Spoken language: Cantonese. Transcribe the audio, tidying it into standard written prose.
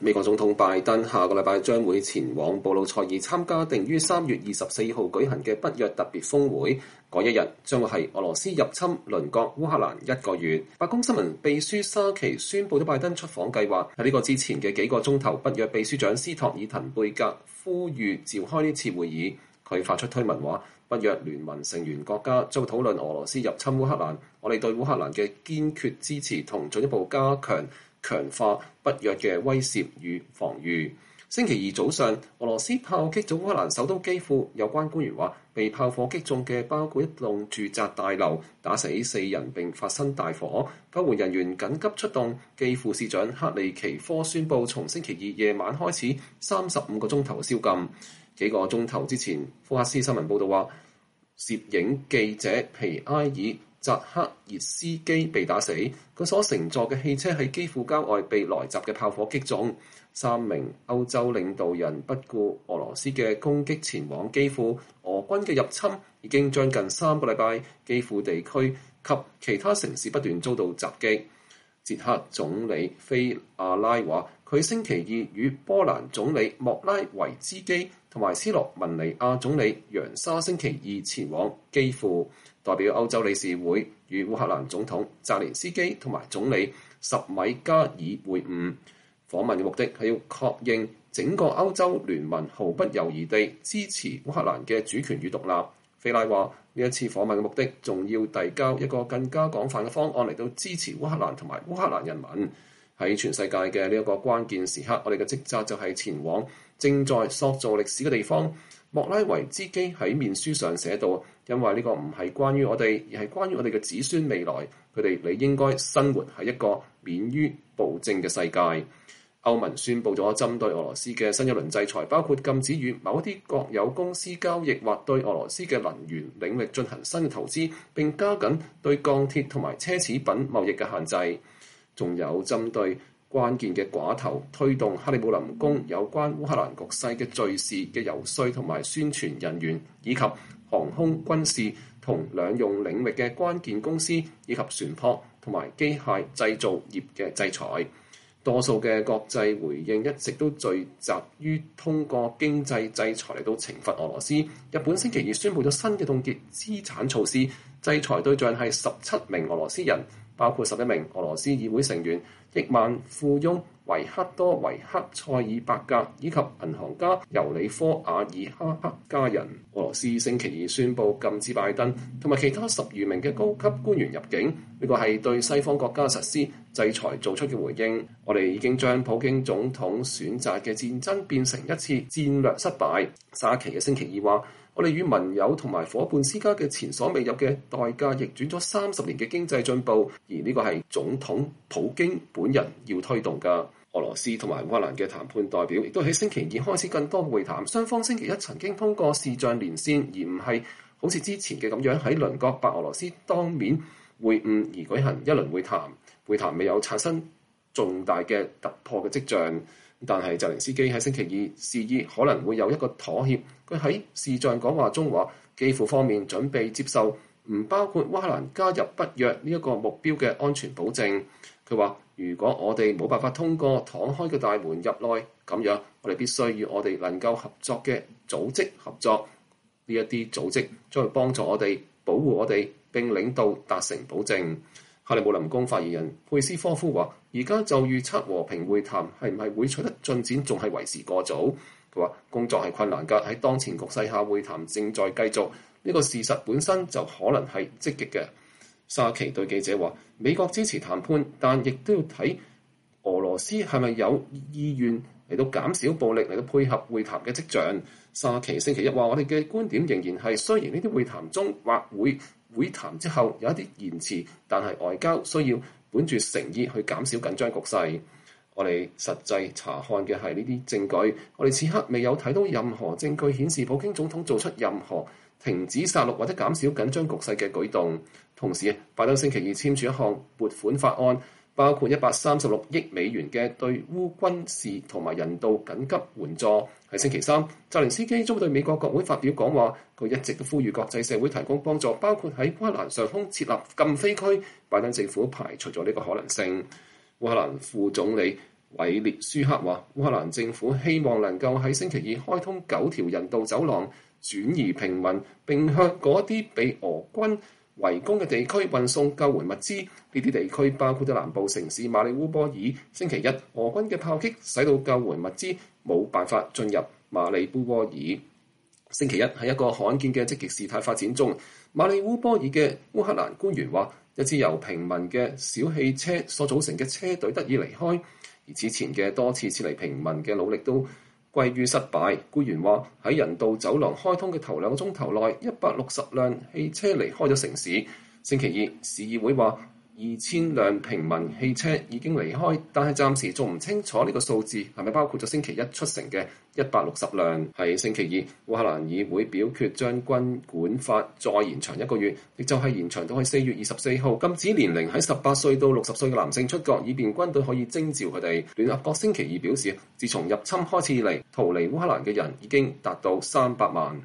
美國總統拜登下個禮拜將會前往布魯塞爾參加定於3月24號舉行嘅北約特別峰會，嗰一日將會係俄羅斯入侵鄰國烏克蘭1個月。白宮新聞秘書沙奇宣布咗拜登出訪計劃。喺呢個之前嘅幾個鐘頭，北約秘書長斯托爾滕貝格呼籲召開呢次會議。佢發出推文話，北約聯盟成員國家將討論俄羅斯入侵烏克蘭，我哋對烏克蘭嘅堅決支持同進一步強化北約嘅威懾與防禦。星期二早上，俄羅斯炮擊咗烏克蘭首都基輔，有關官員話，被炮火擊中嘅包括一棟住宅大樓，打死4人並發生大火，救援人員緊急出動。基輔市長克利奇科宣布，從星期二夜晚開始35個鐘頭宵禁。幾個鐘頭之前，福克斯新聞報道話，攝影記者皮埃爾扎克熱斯基被打死，佢所乘坐嘅汽車喺基輔郊外被來襲嘅炮火擊中。3名歐洲領導人不顧俄羅斯嘅攻擊前往基輔。俄軍嘅入侵已經將近3個禮拜，基輔地區及其他城市不斷遭到襲擊。捷克總理菲亞拉話，佢星期二與波蘭總理莫拉維茲基同埋斯洛文尼亞總理楊沙星期二前往基輔，代表歐洲理事會與烏克蘭總統澤連斯基同埋總理什米加爾會晤。訪問嘅目的係要確認整個歐洲聯盟毫不猶豫地支持烏克蘭嘅主權與獨立。菲拉話，呢一次訪問嘅目的仲要遞交一個更加廣泛嘅方案嚟到支持烏克蘭同埋烏克蘭人民。喺全世界嘅呢一個關鍵時刻，我哋嘅職責就係前往正在塑造歷史嘅地方。莫拉維茲基喺面書上寫道，因為呢個唔係關於我哋，而係關於我哋嘅子孫未來，佢哋理應該生活喺一個免於暴政嘅世界。歐盟宣布咗針對俄羅斯嘅新一輪制裁，包括禁止與某一啲國有公司交易或對俄羅斯嘅能源領域進行新嘅投資，並加緊對鋼鐵同埋奢侈品貿易嘅限制。仲有針對關鍵嘅寡頭推動克里姆林宮有關烏克蘭局勢嘅敘事嘅游說同埋宣傳人員，以及航空軍事同兩用領域嘅關鍵公司，以及船舶同埋機械製造業嘅制裁。多數嘅國際回應一直都聚集於通過經濟制裁嚟到懲罰俄羅斯。日本星期二宣布咗新嘅凍結資產措施，制裁對象係17名俄羅斯人，包括11名俄羅斯議會成員、億萬富翁維克多維克塞爾伯格以及銀行家尤里科瓦爾哈克家人。俄羅斯星期二宣布禁止拜登同埋其他10餘名嘅高級官員入境，呢個係對西方國家實施制裁做出嘅回應。我哋已經將普京總統選擇嘅戰爭變成一次戰略失敗。沙奇嘅星期二話，我哋與盟友同埋伙伴施加嘅前所未有嘅代價，逆轉咗30年嘅經濟進步，而呢個係總統普京本人要推動㗎。俄羅斯同埋烏克蘭嘅談判代表亦都喺星期二開始更多會談，雙方星期一曾經通過視像連線，而唔係好似之前嘅咁樣喺鄰國白俄羅斯當面會晤而舉行一輪會談。會談未有產生重大嘅突破嘅跡象，但係澤連斯基喺星期二示意可能會有一個妥協。佢喺視像講話中話，基輔方面準備接受唔包括烏克蘭加入北約呢一個目標嘅安全保證。佢話，如果我哋冇辦法通過敞開嘅大門入內，咁樣我哋必須與我哋能夠合作嘅組織合作。呢一啲組織將會幫助我哋保護我哋並領導達成保證。克里姆林宮發言人佩斯科夫話，而家就預測和平會談係唔係會取得進展，仲係為時過早。佢話工作係困難㗎，喺當前局勢下，會談正在繼續，呢個事實本身就可能係積極嘅。沙奇對記者話，美國支持談判，但亦都要睇俄羅斯係咪有意願嚟到減少暴力嚟到配合會談嘅跡象。沙奇星期一話，我哋嘅觀點仍然係，雖然呢啲會談中或會談之後有一啲延遲，但係外交需要本住誠意去減少緊張局勢。我哋實際查看嘅係呢啲證據，我哋此刻未有睇到任何證據顯示普京總統做出任何停止殺戮或者減少緊張局勢嘅舉動。同時，拜登星期二簽署一項撥款法案，包括136億美元嘅對烏軍事同埋人道緊急援助。喺星期三，澤連斯基將對美國國會發表講話，佢一直都呼籲國際社會提供幫助，包括喺烏克蘭上空設立禁飛區。拜登政府排除咗呢個可能性。烏克蘭副總理韋列舒克話：烏克蘭政府希望能夠喺星期二開通9條人道走廊，轉移平民，並向嗰啲被俄軍圍攻嘅地區運送救援物資。呢啲地區包括咗南部城市馬里烏波爾。星期一，俄軍嘅炮擊使到救援物資冇辦法進入馬里烏波爾。星期一喺一個罕見嘅積極事態發展中，馬里烏波爾嘅烏克蘭官員話，一支由平民嘅小汽車所組成嘅車隊得以離開，而此前嘅多次撤離平民嘅努力都歸於失敗。官員話喺人道走廊開通嘅頭2個鐘頭內，160輛汽車離開咗城市。星期二，市議會話2000輛平民汽車已經離開，但係暫時仲唔清楚呢個數字係咪包括咗星期一出城嘅160輛。喺星期二，烏克蘭議會表決將軍管法再延長1個月，亦就係延長到去4月24號，禁止年齡喺18歲到60歲嘅男性出國，以便軍隊可以徵召佢哋。聯合國星期二表示，自從入侵開始以嚟，逃離烏克蘭嘅人已經達到300萬。